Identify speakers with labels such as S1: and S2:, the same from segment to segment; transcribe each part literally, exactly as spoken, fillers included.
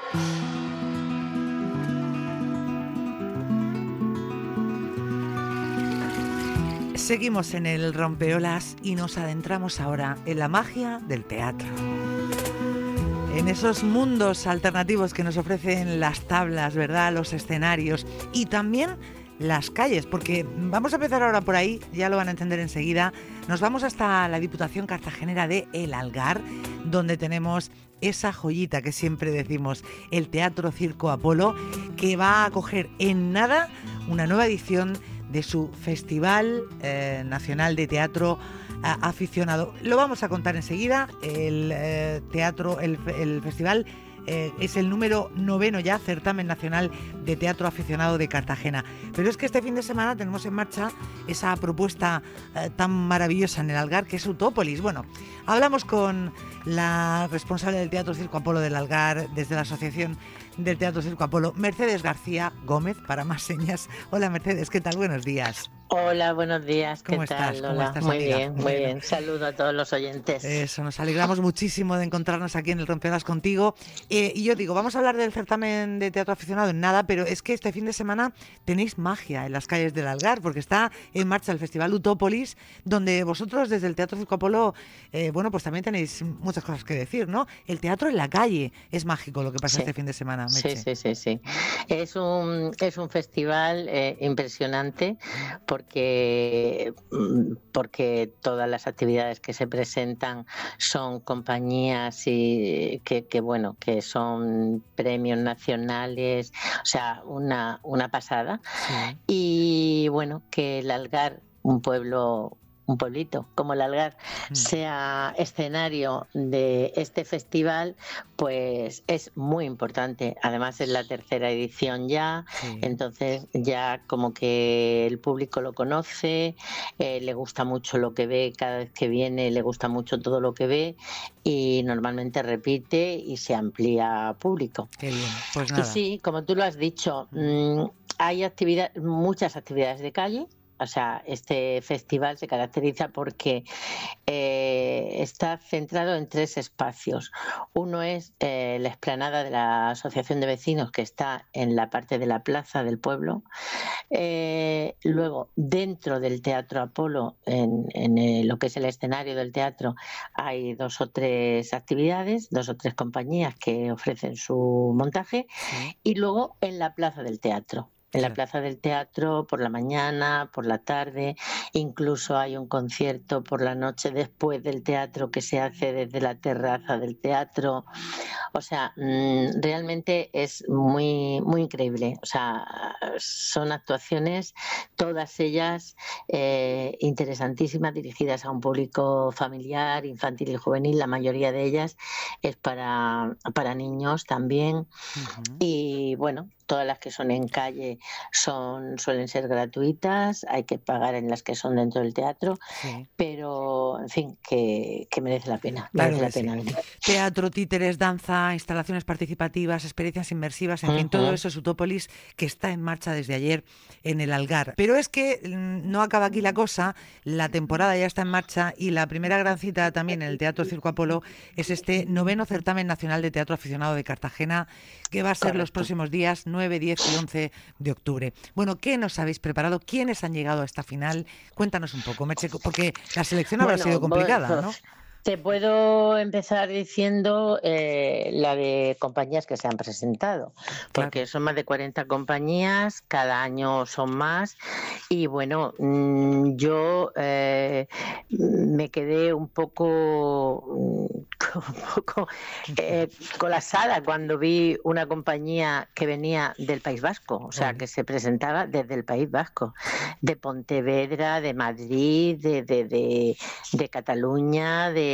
S1: Seguimos en el Rompeolas y nos adentramos ahora en la magia del teatro. En esos mundos alternativos que nos ofrecen las tablas, ¿verdad? Los escenarios y también las calles, porque vamos a empezar ahora por ahí, ya lo van a entender enseguida. Nos vamos hasta la Diputación Cartagenera de El Algar, donde tenemos esa joyita que siempre decimos, el Teatro Circo Apolo, que va a acoger en nada una nueva edición de su Festival eh, Nacional de Teatro eh, Aficionado. Lo vamos a contar enseguida. El eh, teatro, el, el festival eh, es el número noveno ya, Certamen Nacional de Teatro Aficionado de Cartagena. Pero es que este fin de semana tenemos en marcha esa propuesta eh, tan maravillosa en el Algar, que es Utópolis. Bueno, hablamos con la responsable del Teatro Circo Apolo del Algar, desde la Asociación del Teatro Circo Apolo, Mercedes García Gómez, para más señas. Hola Mercedes, ¿qué tal? Buenos días.
S2: Hola, buenos días. ¿Qué
S1: ¿Cómo
S2: tal,
S1: estás?
S2: Lola?
S1: ¿Cómo estás,
S2: muy
S1: amiga?
S2: bien, muy bien. Saludo a todos los oyentes.
S1: Eso, nos alegramos muchísimo de encontrarnos aquí en el Rompeolas contigo. Eh, y yo digo, vamos a hablar del certamen de teatro aficionado en nada, pero es que este fin de semana tenéis magia en las calles del Algar, porque está en marcha el Festival Utópolis, donde vosotros desde el Teatro Circo Apolo, eh, bueno, pues también tenéis muchas cosas que decir, ¿no? El teatro en la calle es mágico lo que pasa
S2: sí.
S1: este fin de semana, Merche.
S2: Sí, sí, sí, sí. Es un, es un festival eh, impresionante porque, porque todas las actividades que se presentan son compañías y que, que bueno, que son premios nacionales, o sea, una, una pasada. Sí. Y bueno, que el Algar, un pueblo un pueblito como el Algar, mm. sea escenario de este festival, pues es muy importante. Además es la tercera edición ya, sí. Entonces ya como que el público lo conoce, eh, le gusta mucho lo que ve, cada vez que viene le gusta mucho todo lo que ve y normalmente repite y se amplía público.
S1: Qué bien, pues nada.
S2: Y sí, como tú lo has dicho, mmm, hay actividad, muchas actividades de calle. O sea, este festival se caracteriza porque eh, está centrado en tres espacios. Uno es eh, la explanada de la Asociación de Vecinos, que está en la parte de la plaza del pueblo. Eh, luego, dentro del Teatro Apolo, en, en el, lo que es el escenario del teatro, hay dos o tres actividades, dos o tres compañías que ofrecen su montaje. Sí. Y luego en la plaza del teatro. En la plaza del teatro, por la mañana, por la tarde, incluso hay un concierto por la noche después del teatro que se hace desde la terraza del teatro. O sea, realmente es muy, muy increíble. O sea, son actuaciones, todas ellas eh, interesantísimas, dirigidas a un público familiar, infantil y juvenil. La mayoría de ellas es para, para niños también. Uh-huh. Y bueno, todas las que son en calle son suelen ser gratuitas, hay que pagar en las que son dentro del teatro, sí. Pero en fin, que, que merece la pena,
S1: claro
S2: merece la
S1: sí.
S2: pena.
S1: Teatro, títeres, danza, instalaciones participativas, experiencias inmersivas, en uh-huh. fin, todo eso es Utópolis, que está en marcha desde ayer en el Algar. Pero es que no acaba aquí la cosa, la temporada ya está en marcha y la primera gran cita también en el Teatro Circo Apolo es este noveno Certamen Nacional de Teatro Aficionado de Cartagena, que va a ser Correcto. Los próximos días nueve, diez y once de octubre. Bueno, ¿qué nos habéis preparado? ¿Quiénes han llegado a esta final? Cuéntanos un poco, Merche, porque la selección habrá bueno, sido complicada, bueno, ¿no?
S2: Te puedo empezar diciendo eh, la de compañías que se han presentado, porque claro. Son más de cuarenta compañías, cada año son más, y bueno, mmm, yo eh, me quedé un poco, un poco eh, colapsada cuando vi una compañía que venía del País Vasco, o sea, que se presentaba desde el País Vasco, de Pontevedra, de Madrid, de, de, de, de Cataluña, de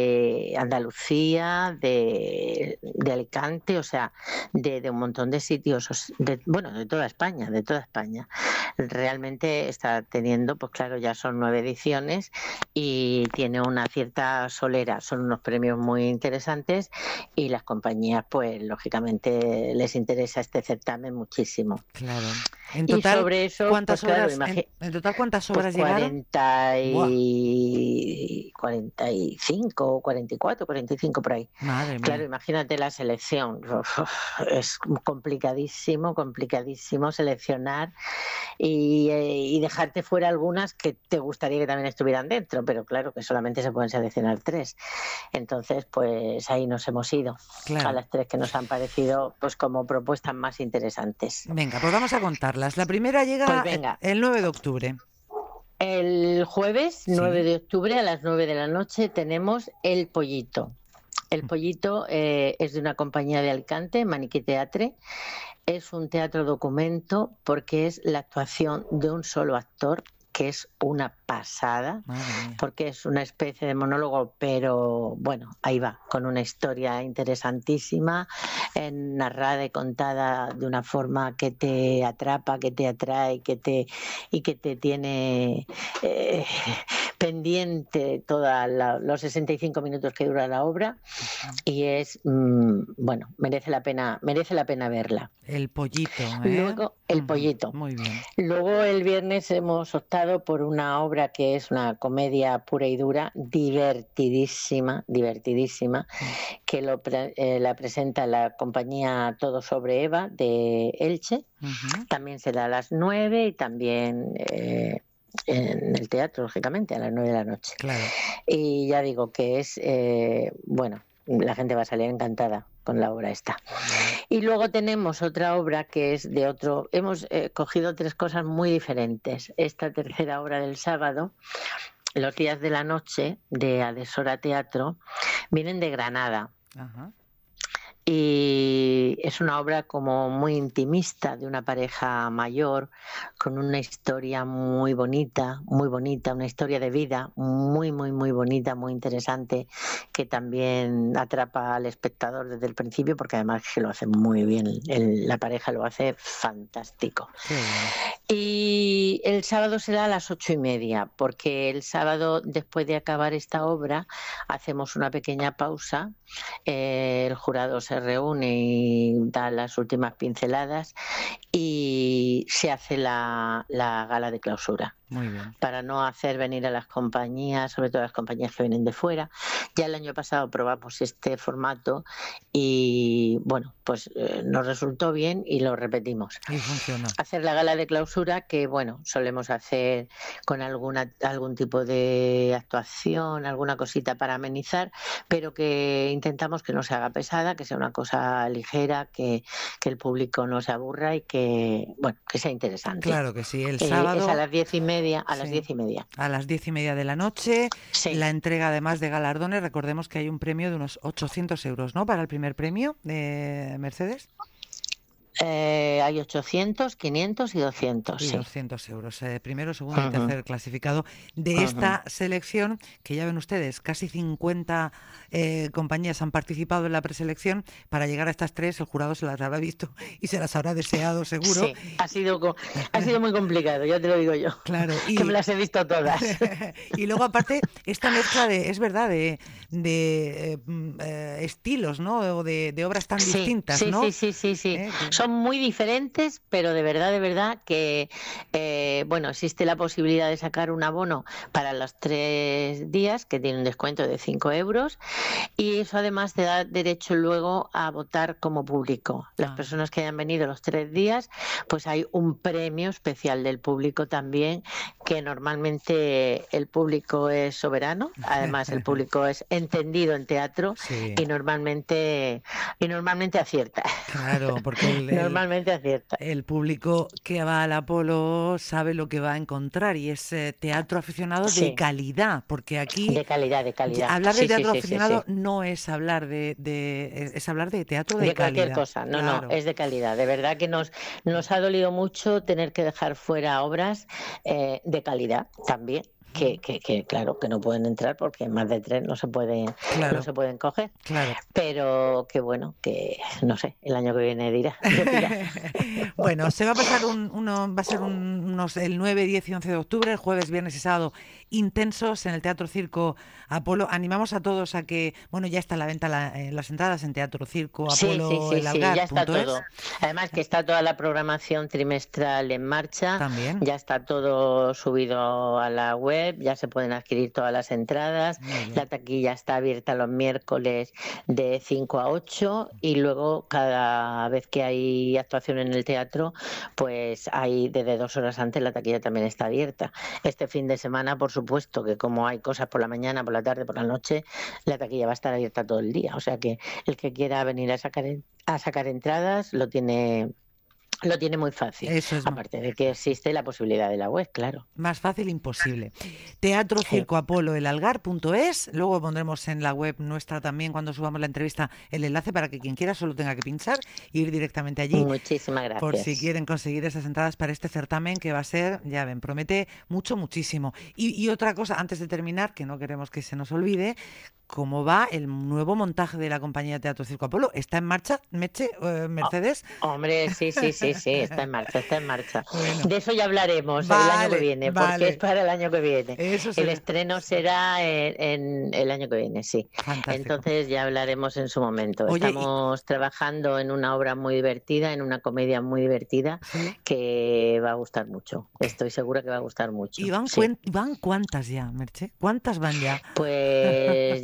S2: de Andalucía, de, de Alicante, o sea, de, de un montón de sitios, de, bueno, de toda España, de toda España. Realmente está teniendo, pues claro, ya son nueve ediciones y tiene una cierta solera, son unos premios muy interesantes y las compañías, pues lógicamente les interesa este certamen muchísimo.
S1: Claro. En total,
S2: y sobre eso,
S1: ¿cuántas
S2: pues,
S1: obras,
S2: claro, imagi-
S1: en, en total, ¿cuántas obras
S2: pues
S1: llegaron?
S2: cuarenta y cuarenta y cinco, cuarenta y cuatro, cuarenta y cinco por ahí.
S1: Madre mía.
S2: Claro, imagínate la selección. Uf, es complicadísimo, complicadísimo seleccionar y, eh, y dejarte fuera algunas que te gustaría que también estuvieran dentro, pero claro que solamente se pueden seleccionar tres. Entonces, pues ahí nos hemos ido, claro, a las tres que nos han parecido pues como propuestas más interesantes.
S1: Venga, pues vamos a contarlas. La primera llega
S2: pues venga.
S1: el nueve de octubre.
S2: El jueves nueve
S1: sí.
S2: de octubre a las nueve de la noche tenemos El Pollito. El Pollito eh, es de una compañía de Alicante, Maniquí Teatre. Es un teatro documento porque es la actuación de un solo actor, que es una pasada, porque es una especie de monólogo, pero bueno, ahí va, con una historia interesantísima, eh, narrada y contada de una forma que te atrapa, que te atrae, que te y que te tiene eh, pendiente todos los sesenta y cinco minutos que dura la obra, y es mmm, bueno, merece la pena, merece la pena verla.
S1: El Pollito, ¿eh?
S2: Luego, El Pollito.
S1: Muy bien.
S2: Luego el viernes hemos optado por una obra que es una comedia pura y dura, divertidísima, divertidísima, que lo pre eh, la presenta la compañía Todo sobre Eva de Elche. Uh-huh. También será a las nueve y también eh, en el teatro, lógicamente, a las nueve de la noche.
S1: Claro.
S2: Y ya digo que es, eh, bueno, la gente va a salir encantada con la obra esta. Y luego tenemos otra obra que es de otro... Hemos eh, cogido tres cosas muy diferentes. Esta tercera obra del sábado, Los días de la noche, de Adesora Teatro, vienen de Granada. Ajá. Y es una obra como muy intimista de una pareja mayor, con una historia muy bonita, muy bonita, una historia de vida muy, muy, muy bonita, muy interesante, que también atrapa al espectador desde el principio, porque además que lo hace muy bien, el, la pareja lo hace fantástico. Sí. Y el sábado será a las ocho y media, porque el sábado, después de acabar esta obra, hacemos una pequeña pausa, eh, el jurado se reúne y da las últimas pinceladas y se hace la, la gala de clausura.
S1: Muy bien.
S2: Para no hacer venir a las compañías, sobre todo las compañías que vienen de fuera. Ya el año pasado probamos este formato y bueno, pues eh, nos resultó bien y lo repetimos.
S1: Y funcionó.
S2: Hacer la gala de clausura, que bueno, solemos hacer con alguna algún tipo de actuación, alguna cosita para amenizar, pero que intentamos que no se haga pesada, que sea una cosa ligera, que, que el público no se aburra y que bueno, que sea interesante.
S1: Claro que sí, el
S2: eh,
S1: sábado
S2: es a las diez y media. A
S1: sí.
S2: las diez y media.
S1: A las diez y media de la noche.
S2: Sí.
S1: La entrega, además de galardones, recordemos que hay un premio de unos ochocientos euros, ¿no? Para el primer premio de Mercedes.
S2: Eh, hay ochocientos, quinientos y doscientos.
S1: Y
S2: sí.
S1: doscientos euros. Eh, primero, segundo uh-huh. y tercer clasificado de esta uh-huh. selección, que ya ven ustedes, casi cincuenta eh, compañías han participado en la preselección. Para llegar a estas tres, el jurado se las habrá visto y se las habrá deseado, seguro.
S2: Sí, ha sido, ha sido muy complicado, ya te lo digo yo.
S1: Claro. Y,
S2: que me las he visto todas.
S1: Y luego, aparte, esta mezcla de, es verdad, de, de eh, estilos, ¿no? O de, de obras tan
S2: sí,
S1: distintas,
S2: sí,
S1: ¿no?
S2: Sí, sí, sí, sí. ¿Eh? Son muy diferentes, pero de verdad, de verdad que, eh, bueno, existe la posibilidad de sacar un abono para los tres días, que tiene un descuento de cinco euros, y eso además te da derecho luego a votar como público. Las ah. personas que hayan venido los tres días, pues hay un premio especial del público también, que normalmente el público es soberano, además el público es entendido en teatro sí. y normalmente y normalmente acierta.
S1: Claro, porque el,
S2: normalmente acierta.
S1: El público que va al Apolo sabe lo que va a encontrar y es eh, teatro aficionado
S2: sí.
S1: de calidad, porque aquí
S2: de calidad, de calidad.
S1: Hablar de
S2: sí,
S1: teatro
S2: sí,
S1: aficionado
S2: sí, sí.
S1: no es hablar de, de es hablar de teatro de,
S2: de
S1: calidad.
S2: De cualquier cosa, no, claro. no, es de calidad. De verdad que nos nos ha dolido mucho tener que dejar fuera obras eh, de calidad también. Que, que, que claro que no pueden entrar porque más de tres no se pueden claro. no se pueden coger
S1: claro.
S2: pero que bueno que no sé el año que viene dirá, dirá.
S1: Bueno, se va a pasar un, uno va a ser un, unos el nueve, diez y once de octubre, el jueves, viernes y sábado intensos en el Teatro Circo Apolo. Animamos a todos a que bueno ya está a la venta la, eh, las entradas en Teatro Circo Apolo.
S2: Sí, sí, sí,
S1: el Algar,
S2: sí ya está todo.
S1: Es.
S2: Además que está toda la programación trimestral en marcha.
S1: También.
S2: Ya está todo subido a la web. web, ya se pueden adquirir todas las entradas. La taquilla está abierta los miércoles de cinco a ocho y luego cada vez que hay actuación en el teatro, pues hay desde dos horas antes la taquilla también está abierta. Este fin de semana, por supuesto, que como hay cosas por la mañana, por la tarde, por la noche, la taquilla va a estar abierta todo el día. O sea que el que quiera venir a sacar a sacar entradas lo tiene lo tiene muy fácil.
S1: Eso es
S2: aparte de que existe la posibilidad de la web, claro.
S1: Más fácil imposible. Teatro Circo Apolo, el algar punto es. Luego pondremos en la web nuestra también, cuando subamos la entrevista, el enlace para que quien quiera solo tenga que pinchar e ir directamente allí.
S2: Muchísimas gracias.
S1: Por si quieren conseguir esas entradas para este certamen que va a ser, ya ven, promete mucho, muchísimo. Y, y otra cosa, antes de terminar, que no queremos que se nos olvide, ¿cómo va el nuevo montaje de la compañía Teatro Circo Apolo? ¿Está en marcha, Meche, eh, Mercedes?
S2: Oh, hombre, sí, sí, sí, sí, está en marcha, está en marcha.
S1: Bueno.
S2: De eso ya hablaremos
S1: Vale,
S2: el año que viene,
S1: vale.
S2: porque es para el año que viene.
S1: Eso
S2: el estreno será en, en el año que viene, sí.
S1: Fantástico.
S2: Entonces ya hablaremos en su momento.
S1: Oye,
S2: Estamos y... trabajando en una obra muy divertida, en una comedia muy divertida, ¿sí? Que va a gustar mucho. Estoy segura que va a gustar mucho.
S1: ¿Y van,
S2: sí.
S1: cuen- van cuántas ya, Merche? ¿Cuántas van ya?
S2: Pues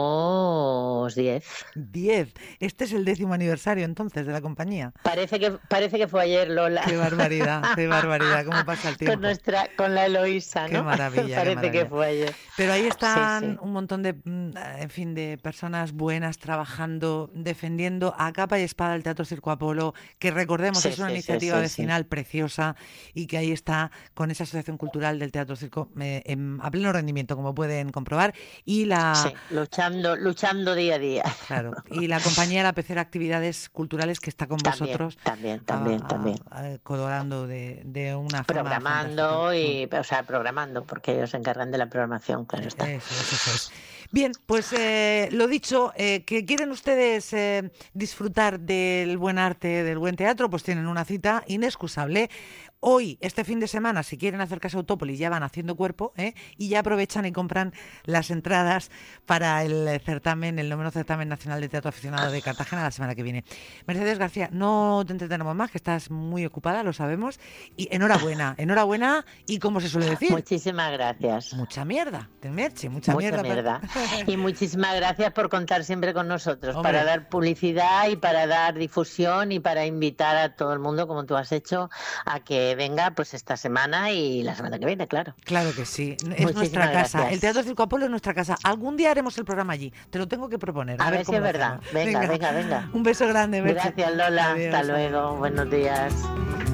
S2: llevamos diez.
S1: Diez. Este es el décimo aniversario entonces de la compañía.
S2: Parece que parece que fue ayer, Lola.
S1: Qué barbaridad, qué barbaridad, cómo pasa el tiempo.
S2: Con nuestra, con la Eloísa, ¿no?
S1: Qué maravilla.
S2: Parece
S1: qué maravilla.
S2: que fue ayer.
S1: Pero ahí están
S2: sí, sí.
S1: un montón de, en fin, de personas buenas trabajando, defendiendo a capa y espada el Teatro Circo Apolo, que recordemos
S2: sí,
S1: es una
S2: sí,
S1: iniciativa
S2: sí, sí,
S1: vecinal
S2: sí.
S1: preciosa y que ahí está con esa asociación cultural del Teatro Circo eh, en, a pleno rendimiento, como pueden comprobar, y la
S2: sí, luchando, luchando día a día.
S1: Claro, y la compañía La Pecera Actividades Culturales que está con
S2: también,
S1: vosotros
S2: también, también,
S1: a,
S2: también.
S1: A, a, colorando de, de una forma
S2: programando
S1: fantástica.
S2: y, o sea, programando, porque ellos se encargan de la programación, claro está.
S1: Eso, eso, eso es. Bien, pues eh, lo dicho, eh, que quieren ustedes eh, disfrutar del buen arte, del buen teatro, pues tienen una cita inexcusable. Hoy, este fin de semana, si quieren acercarse a Autópolis, ya van haciendo cuerpo, ¿eh? Y ya aprovechan y compran las entradas para el certamen, el noveno certamen nacional de teatro aficionado de Cartagena la semana que viene. Mercedes García, no te entretenemos más, que estás muy ocupada, lo sabemos. Y enhorabuena, enhorabuena y como se suele decir.
S2: Muchísimas gracias.
S1: Mucha mierda, te merche, mucha,
S2: mucha
S1: mierda.
S2: mierda. Y muchísimas gracias por contar siempre con nosotros,
S1: Hombre.
S2: para dar publicidad y para dar difusión y para invitar a todo el mundo, como tú has hecho, a que venga pues esta semana y la semana que viene, claro.
S1: Claro que sí, es
S2: Muchísimas
S1: nuestra casa.
S2: gracias.
S1: El Teatro Circo Apolo es nuestra casa. Algún día haremos el programa allí, te lo tengo que proponer.
S2: A,
S1: a ver,
S2: ver si
S1: cómo
S2: es verdad. Venga, venga, venga, venga.
S1: Un beso grande, Merche.
S2: Gracias, Lola.
S1: Adiós.
S2: Hasta luego. Buenos días.